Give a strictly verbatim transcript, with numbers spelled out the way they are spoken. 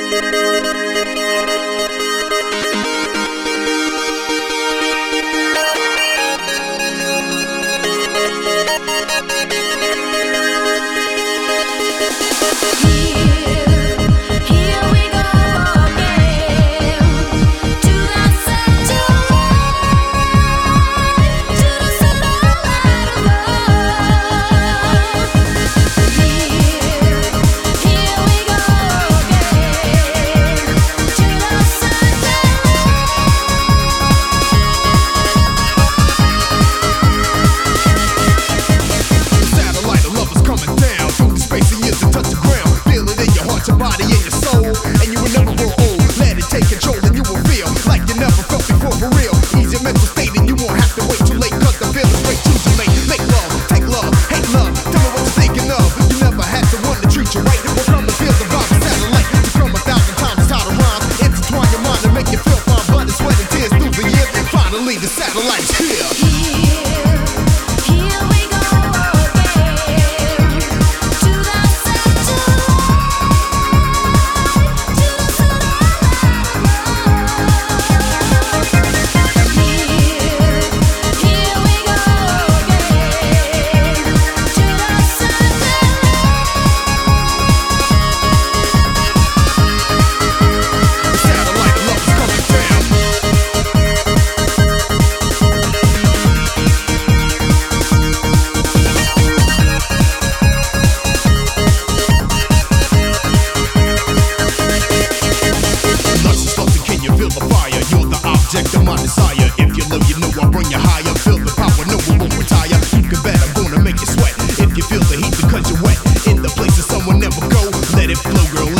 object of my desire. If you love, you know I'll bring you higher. Feel the power, no one won't retire. You can bet I'm gonna make you sweat. If you feel the heat because you're wet, in the places someone never go, let it flow, girl.